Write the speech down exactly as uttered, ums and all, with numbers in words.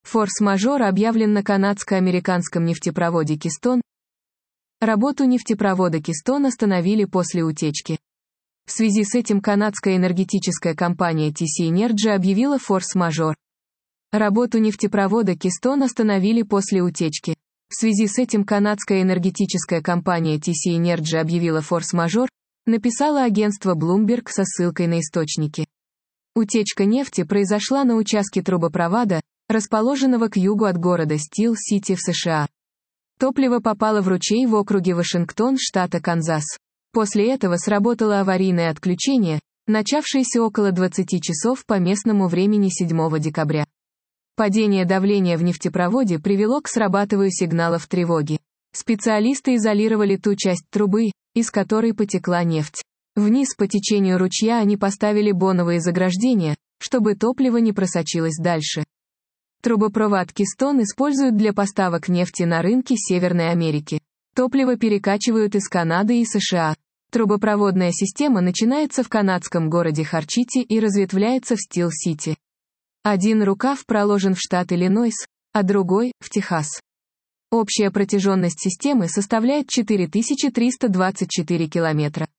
Форс-мажор объявлен на канадско-американском нефтепроводе Keystone. Работу нефтепровода Keystone остановили после утечки. В связи с этим канадская энергетическая компания ти си Energy объявила форс-мажор. Работу нефтепровода Keystone остановили после утечки. В связи с этим канадская энергетическая компания ти си Energy объявила форс-мажор, написало агентство Bloomberg со ссылкой на источники. Утечка нефти произошла на участке трубопровода, расположенного к югу от города Стил-Сити в США. Топливо попало в ручей в округе Вашингтон, штата Канзас. После этого сработало аварийное отключение, начавшееся около двадцати часов по местному времени седьмого декабря. Падение давления в нефтепроводе привело к срабатыванию сигналов тревоги. Специалисты изолировали ту часть трубы, из которой потекла нефть. Вниз по течению ручья они поставили боновые заграждения, чтобы топливо не просочилось дальше. Трубопровод Keystone используют для поставок нефти на рынки Северной Америки. Топливо перекачивают из Канады и США. Трубопроводная система начинается в канадском городе Харчити и разветвляется в Стил-Сити. Один рукав проложен в штат Иллинойс, а другой – в Техас. Общая протяженность системы составляет четыре тысячи триста двадцать четыре километра.